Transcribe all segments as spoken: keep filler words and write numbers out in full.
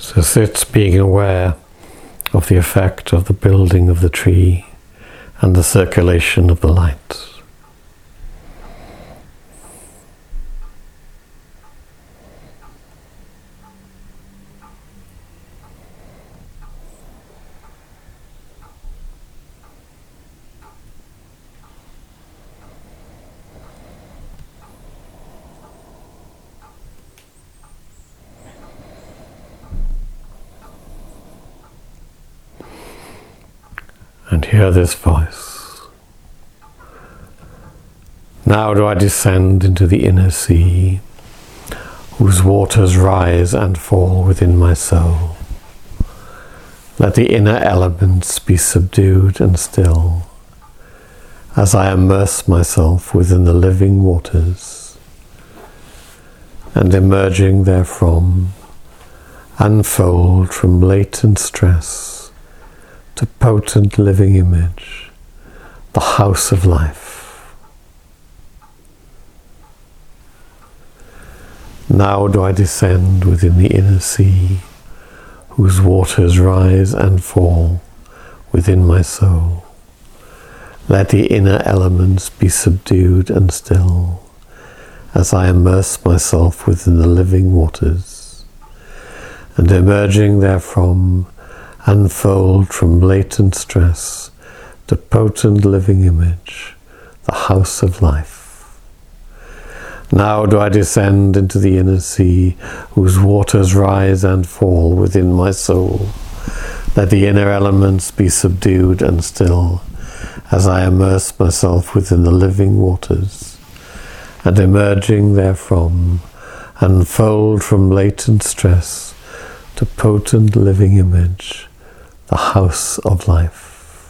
So sit being aware of the effect of the building of the tree and the circulation of the light. And hear this voice. Now do I descend into the inner sea, whose waters rise and fall within my soul. Let the inner elements be subdued and still, as I immerse myself within the living waters, and emerging therefrom, unfold from latent stress to potent living image, the house of life. Now do I descend within the inner sea, whose waters rise and fall within my soul. Let the inner elements be subdued and still, as I immerse myself within the living waters, and emerging therefrom, unfold from latent stress to potent living image, the house of life. Now do I descend into the inner sea, whose waters rise and fall within my soul. Let the inner elements be subdued and still, as I immerse myself within the living waters, and emerging therefrom, unfold from latent stress to potent living image, the house of life.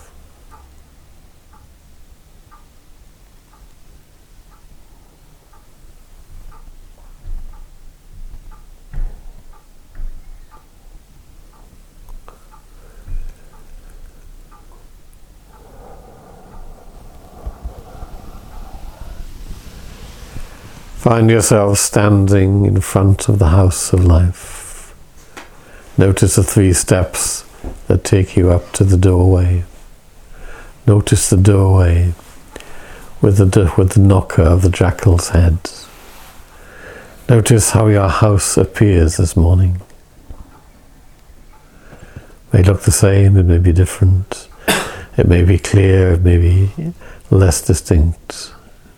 Find yourself standing in front of the house of life. Notice the three steps that take you up to the doorway. Notice the doorway with the, with the knocker of the jackal's head. Notice how your house appears this morning. It may look the same, it may be different, it may be clear, it may be less distinct.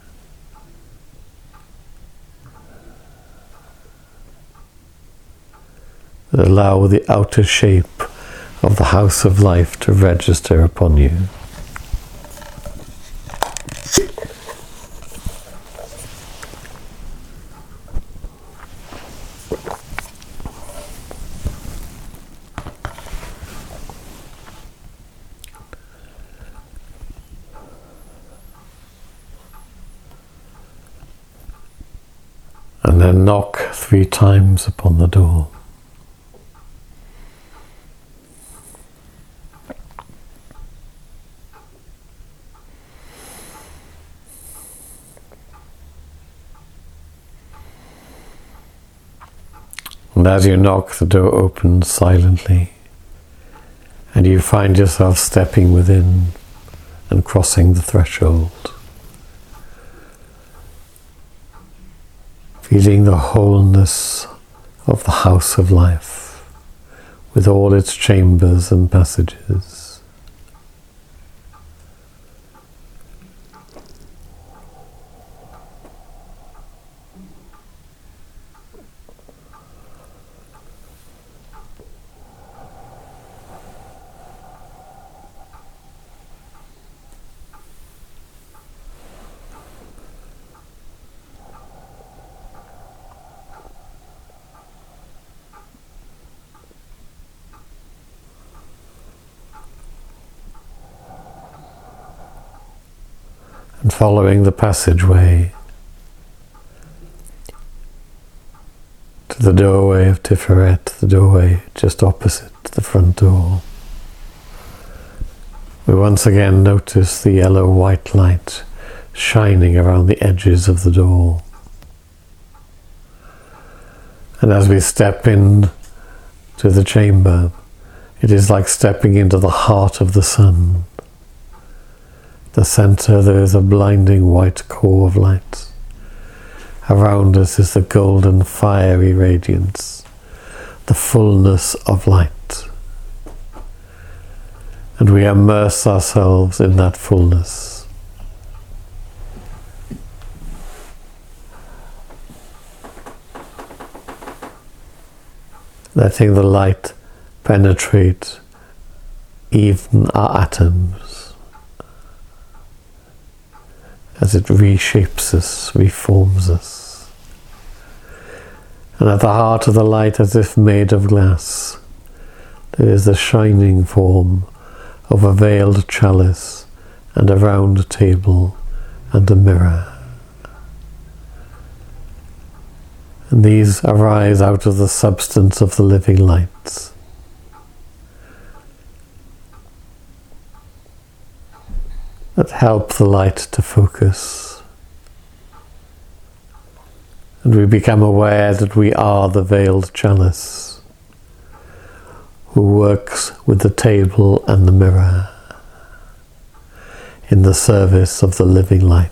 Allow the outer shape of the house of life to register upon you. And then knock three times upon the door. And as you knock, the door opens silently, and you find yourself stepping within and crossing the threshold, feeling the wholeness of the house of life with all its chambers and passages. And following the passageway to the doorway of Tiferet, the doorway just opposite the front door, we once again notice the yellow-white light shining around the edges of the door. And as we step in to the chamber. It is like stepping into the heart of the sun. The center, there is a blinding white core of light. Around us is the golden fiery radiance, the fullness of light. And we immerse ourselves in that fullness. Letting the light penetrate even our atoms as it reshapes us, reforms us. And at the heart of the light, as if made of glass, there is the shining form of a veiled chalice and a round table and a mirror. And these arise out of the substance of the living light. That help the light to focus. And we become aware that we are the veiled chalice who works with the table and the mirror in the service of the living light.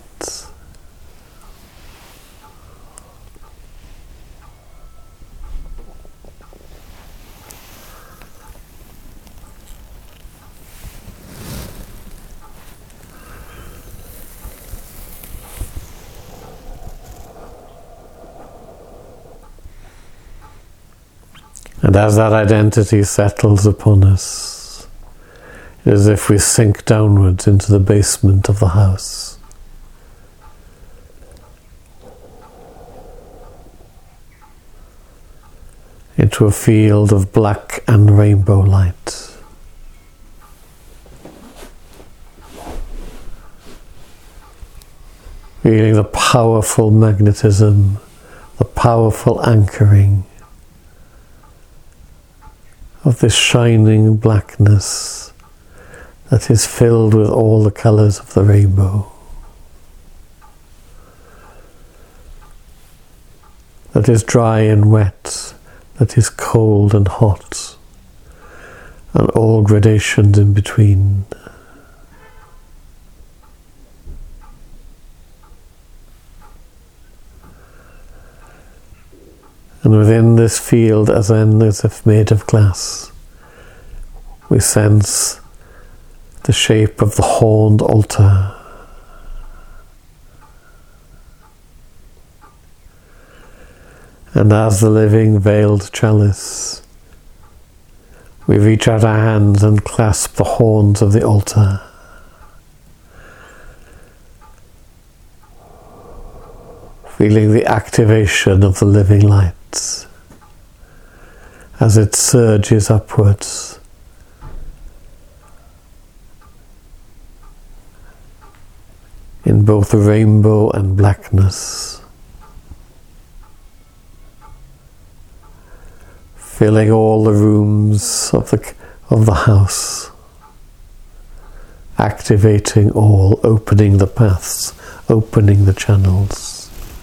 And as that identity settles upon us, it is as if we sink downwards into the basement of the house. Into a field of black and rainbow light. Feeling the powerful magnetism, the powerful anchoring of this shining blackness that is filled with all the colors of the rainbow, that is dry and wet, that is cold and hot, and all gradations in between. And within this field, as then as if made of glass, we sense the shape of the horned altar. And as the living veiled chalice, we reach out our hands and clasp the horns of the altar. Feeling the activation of the living light as it surges upwards. In both rainbow and blackness, filling all the rooms of the of the house, activating all, opening the paths, opening the channels.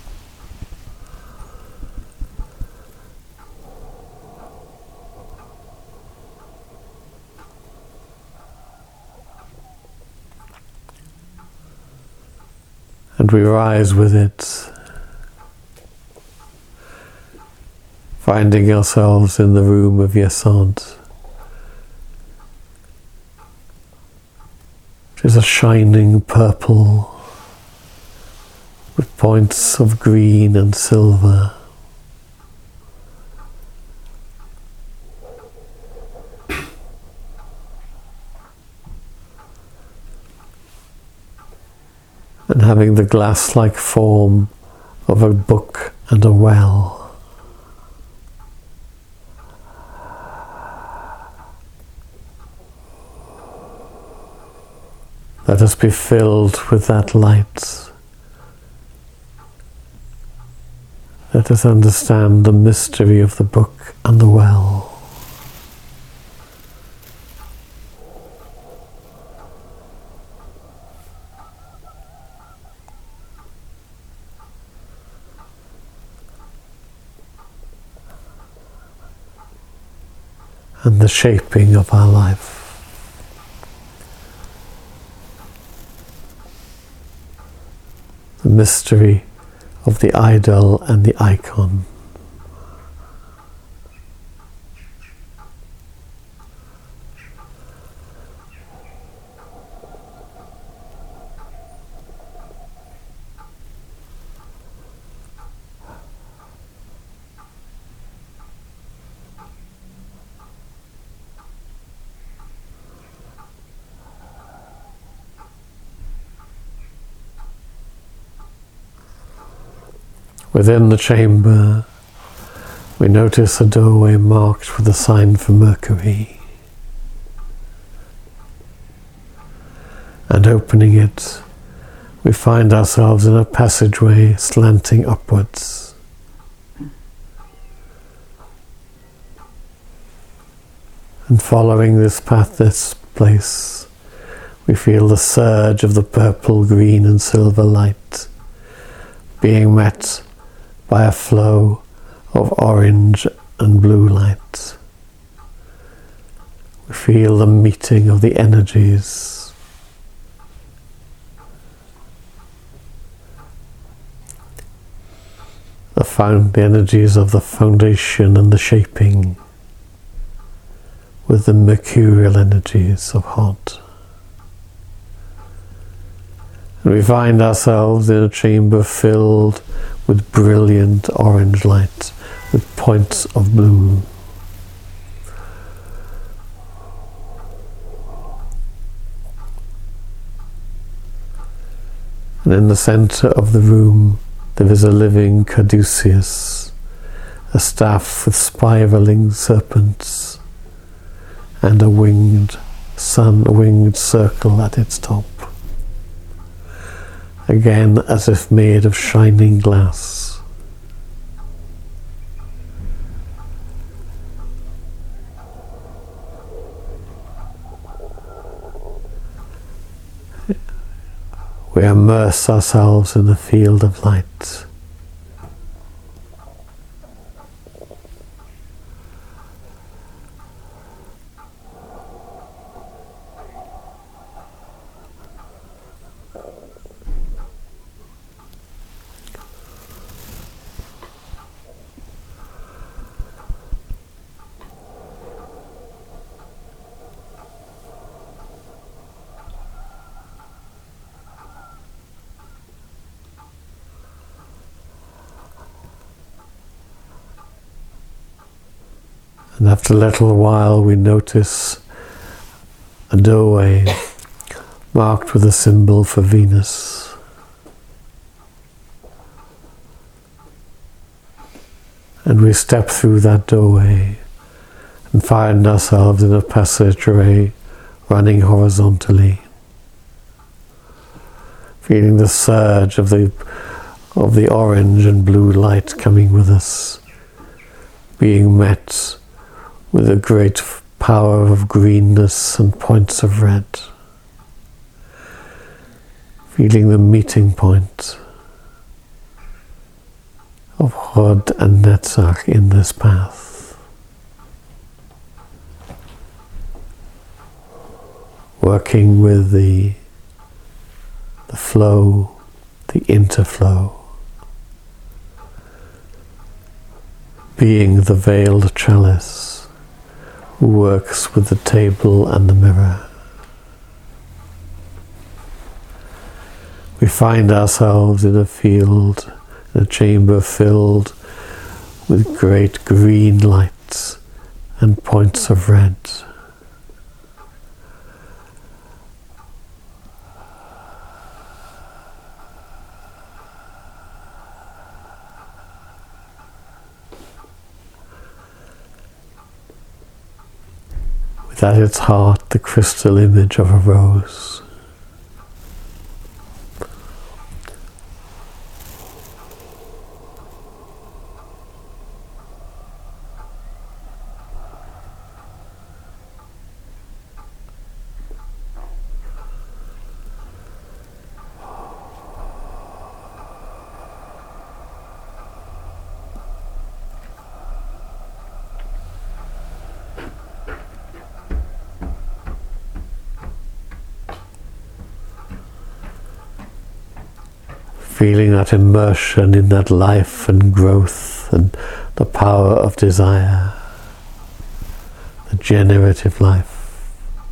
And we rise with it, finding ourselves in the room of Yesod. It is a shining purple with points of green and silver. And having the glass-like form of a book and a well. Let us be filled with that light. Let us understand the mystery of the book and the well. and the shaping of our life. The mystery of the idol and the icon. Within the chamber, we notice a doorway marked with a sign for Mercury. And opening it, we find ourselves in a passageway slanting upwards. And following this path, this place, we feel the surge of the purple, green and silver light being met by a flow of orange and blue light. We feel the meeting of the energies. The, found, the energies of the foundation and the shaping with the mercurial energies of hot. And we find ourselves in a chamber filled with brilliant orange light, with points of blue. And in the center of the room there is a living caduceus, a staff with spiraling serpents, and a winged sun, a winged circle at its top. Again, as if made of shining glass. We immerse ourselves in a field of light. And after a little while we notice a doorway marked with a symbol for Venus. And we step through that doorway and find ourselves in a passageway running horizontally, feeling the surge of the of the orange and blue light coming with us, being met with a great power of greenness and points of red, feeling the meeting point of Hod and Netzach in this path, working with the, the flow, the interflow, being the veiled chalice who works with the table and the mirror. We find ourselves in a field, in a chamber filled with great green lights and points of red. With at its heart the crystal image of a rose. feeling that immersion in that life and growth and the power of desire, the generative life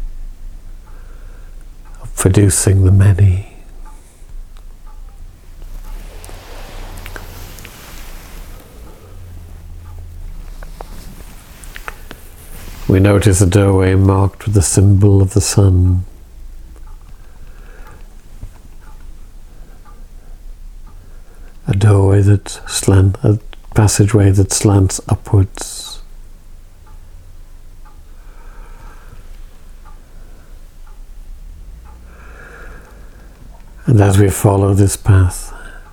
of producing the many. We notice a doorway marked with the symbol of the sun. A doorway that slant, a passageway that slants upwards. And as we follow this path,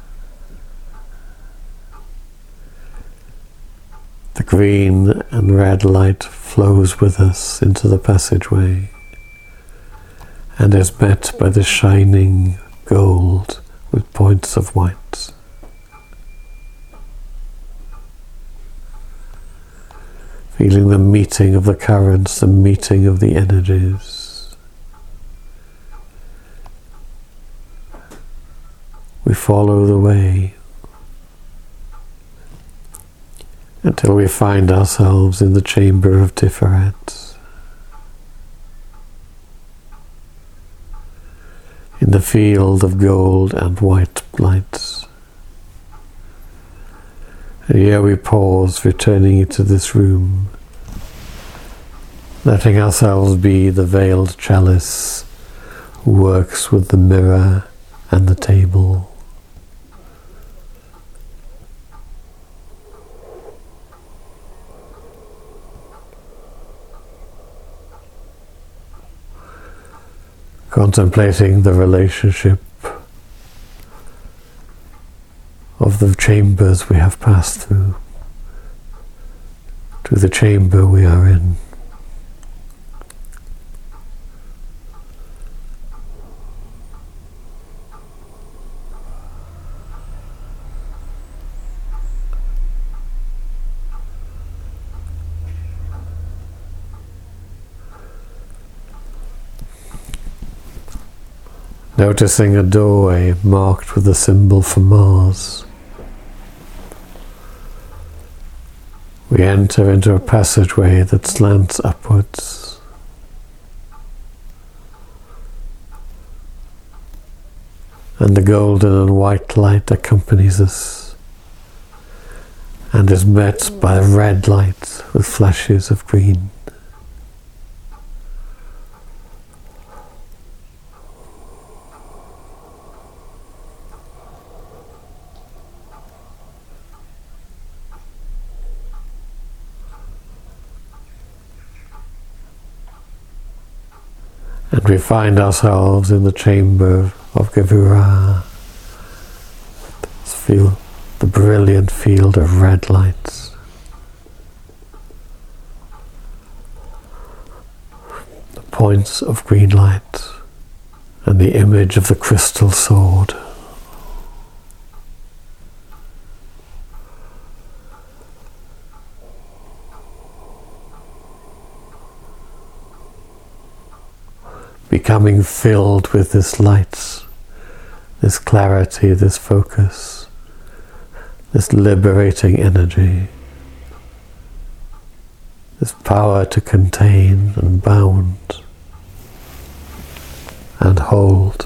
the green and red light flows with us into the passageway and is met by the shining gold with points of white. Feeling the meeting of the currents, the meeting of the energies. We follow the way until we find ourselves in the chamber of Tiferet, in the field of gold and white lights. And here we pause, returning into this room, letting ourselves be the veiled chalice who works with the mirror and the table. Contemplating the relationship of the chambers we have passed through to the chamber we are in. Noticing a doorway marked with a symbol for Mars. We enter into a passageway that slants upwards. And the golden and white light accompanies us and is met by a red light with flashes of green. And we find ourselves in the chamber of Gevurah. Feel the brilliant field of red lights. The points of green light and the image of the crystal sword. Becoming filled with this light, this clarity, this focus, this liberating energy, this power to contain and bound and hold.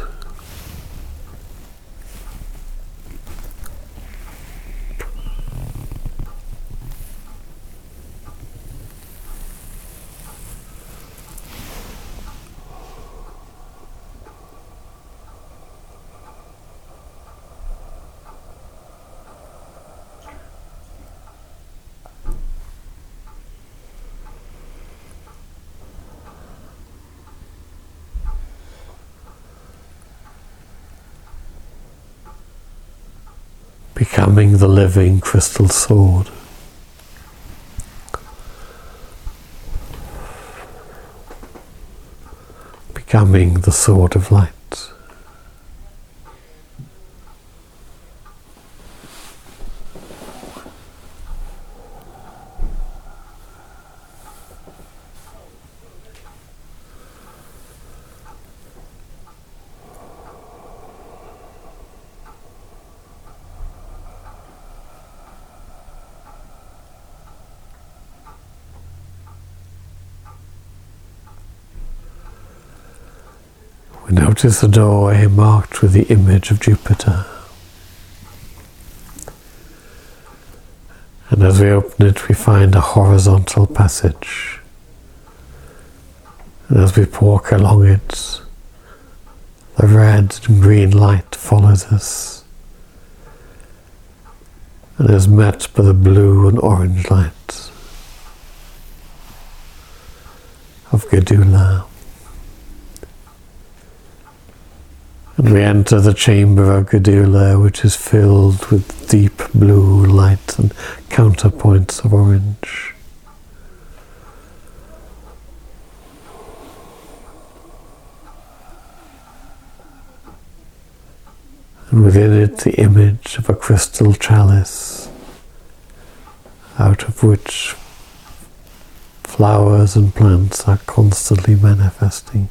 Becoming the living crystal sword. Becoming the sword of light. We notice a doorway marked with the image of Jupiter. And as we open it, we find a horizontal passage. And as we walk along it, the red and green light follows us and is met by the blue and orange light of Gedula. And we enter the chamber of Gedula, which is filled with deep blue light and counterpoints of orange. And within it the image of a crystal chalice, out of which flowers and plants are constantly manifesting.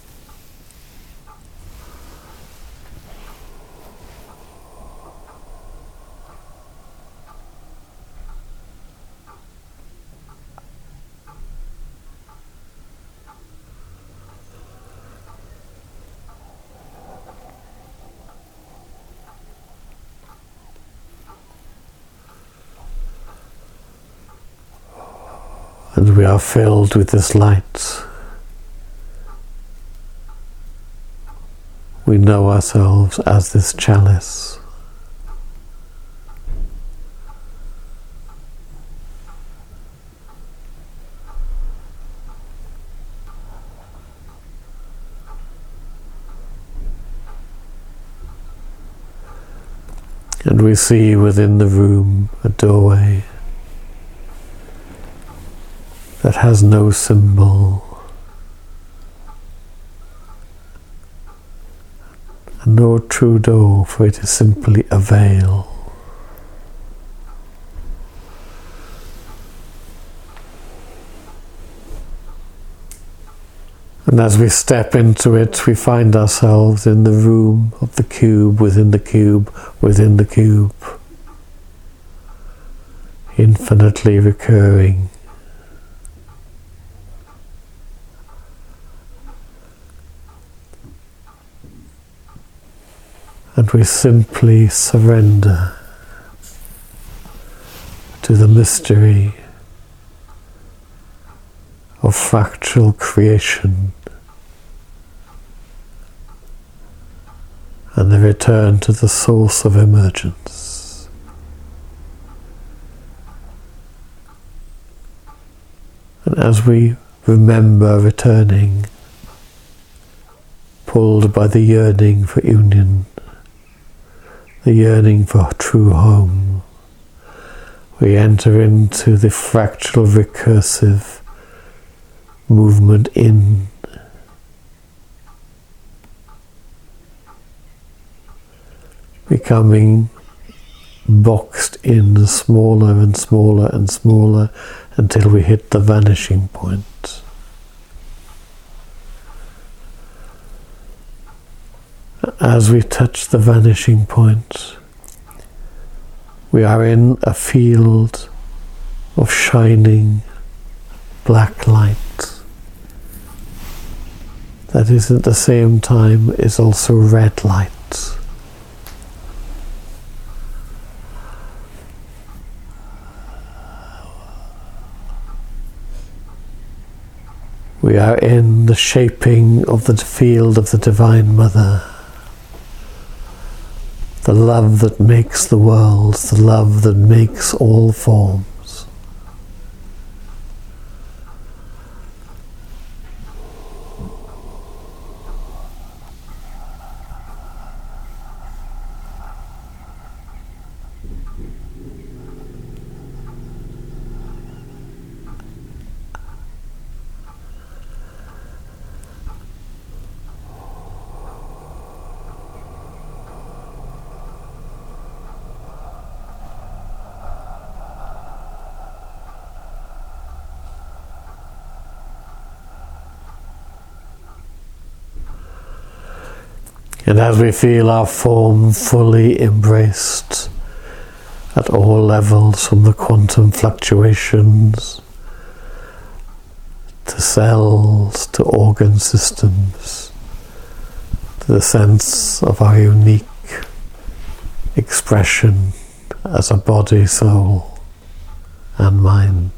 And we are filled with this light. We know ourselves as this chalice. And we see within the room a doorway that has no symbol and no true door, for it is simply a veil. And as we step into it, we find ourselves in the room of the cube within the cube within the cube, infinitely recurring. And we simply surrender to the mystery of fractal creation and the return to the source of emergence. And as we remember returning, pulled by the yearning for union, the yearning for true home, we enter into the fractal recursive movement in, becoming boxed in smaller and smaller and smaller until we hit the vanishing point. As we touch the vanishing point, we are in a field of shining black light that is at the same time is also red light. We are in the shaping of the field of the Divine Mother, the love that makes the world, the love that makes all forms. And as we feel our form fully embraced at all levels, from the quantum fluctuations to cells to organ systems, the sense of our unique expression as a body, soul, and mind.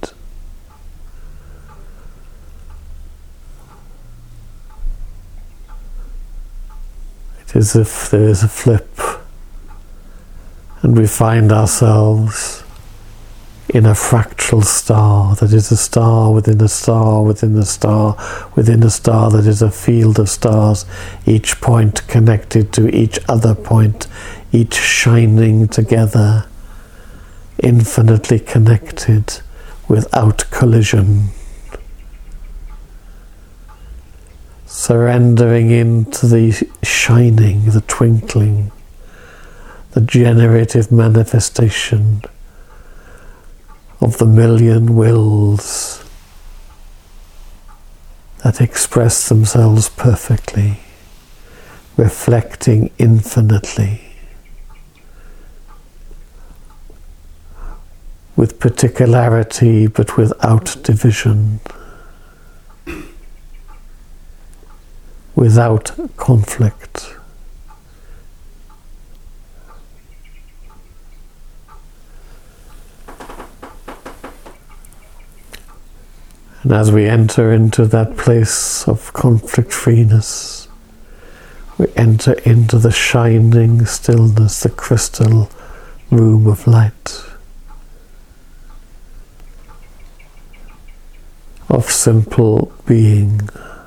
It is as if there is a flip and we find ourselves in a fractal star that is a star within a star within a star within a star that is a field of stars, each point connected to each other point, each shining together, infinitely connected without collision. Surrendering into the shining, the twinkling, the generative manifestation of the million wills that express themselves perfectly, reflecting infinitely, with particularity but without division, without conflict. And as we enter into that place of conflict-freeness, we enter into the shining stillness, the crystal room of light, of simple being.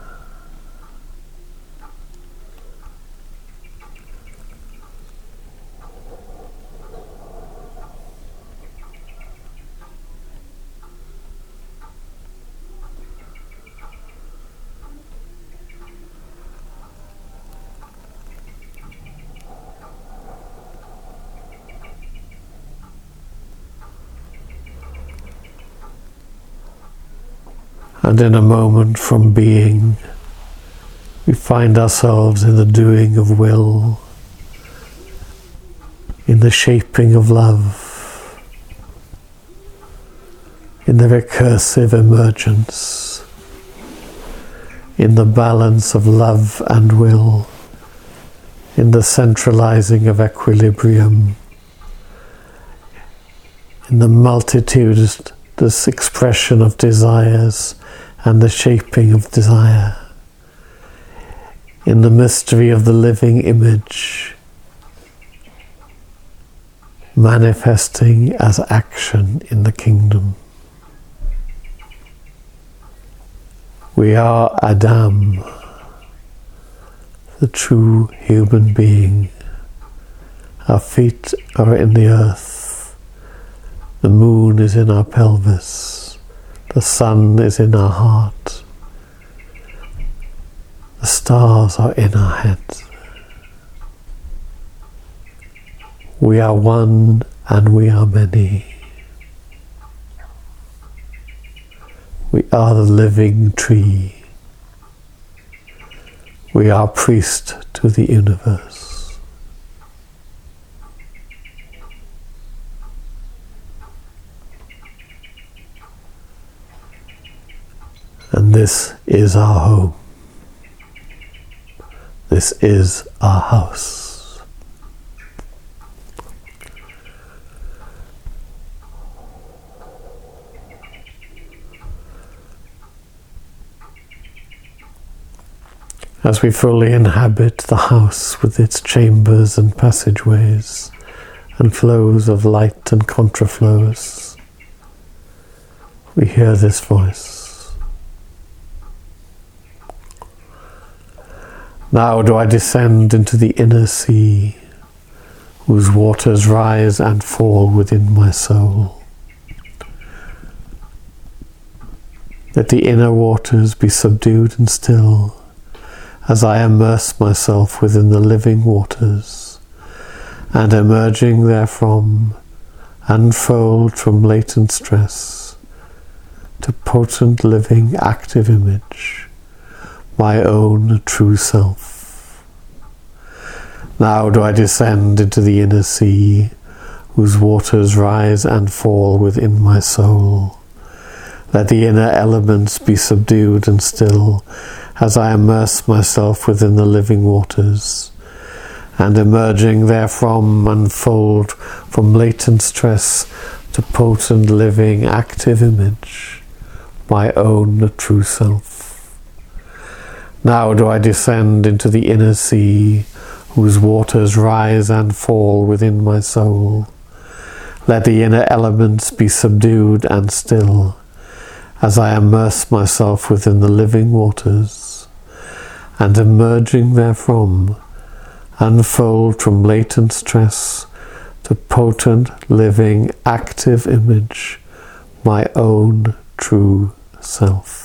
And in a moment from being, we find ourselves in the doing of will, in the shaping of love, in the recursive emergence, in the balance of love and will, in the centralizing of equilibrium, in the multitude, this expression of desires and the shaping of desire, in the mystery of the living image, manifesting as action in the kingdom. We are Adam, the true human being. Our feet are in the earth, the moon is in our pelvis, the sun is in our heart, the stars are in our heads. We are one and we are many. We are the living tree. We are priest to the universe. And this is our home. This is our house. As we fully inhabit the house with its chambers and passageways and flows of light and contraflows, we hear this voice. Now do I descend into the inner sea, whose waters rise and fall within my soul. Let the inner waters be subdued and still, as I immerse myself within the living waters, and emerging therefrom, unfold from latent stress to potent living active image, my own true self. Now do I descend into the inner sea, whose waters rise and fall within my soul. Let the inner elements be subdued and still, as I immerse myself within the living waters, and emerging therefrom unfold from latent stress to potent living active image, my own true self. Now do I descend into the inner sea, whose waters rise and fall within my soul. Let the inner elements be subdued and still, as I immerse myself within the living waters, and emerging therefrom, unfold from latent stress to potent, living, active image, my own true self.